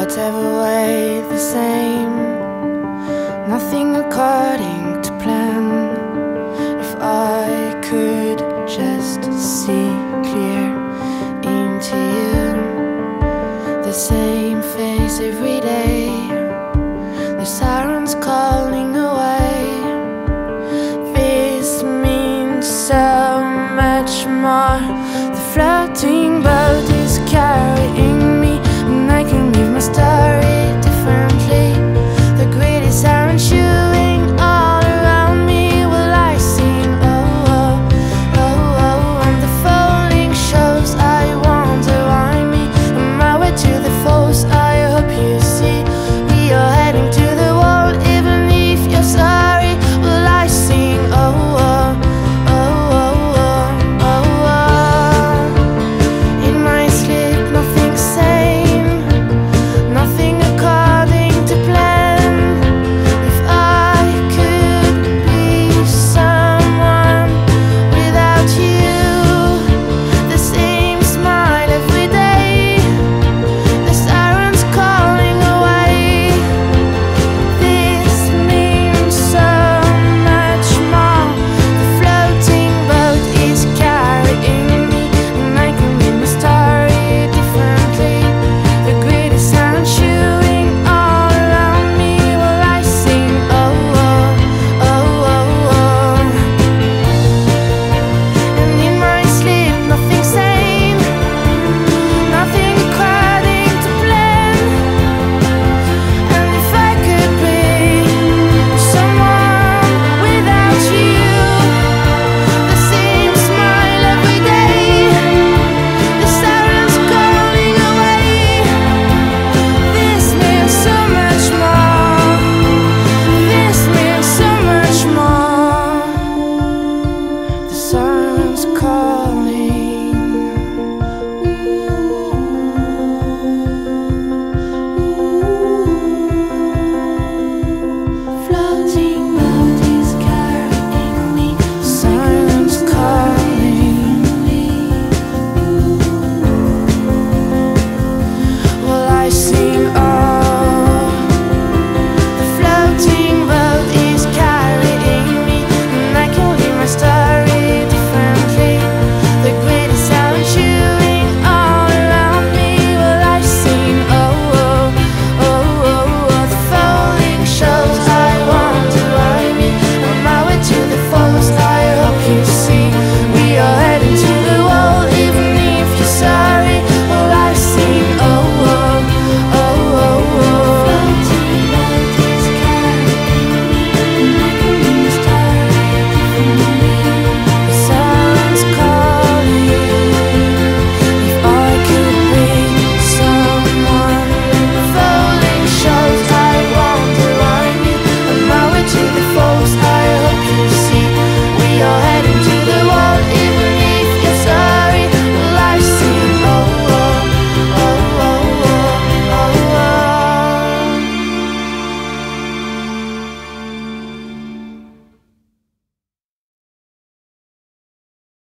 whatever way the same, nothing according to plan. If I could just see clear into you, the same face every day, the sirens calling away. This means so much more. The floating boat is carrying me, and I can leave my story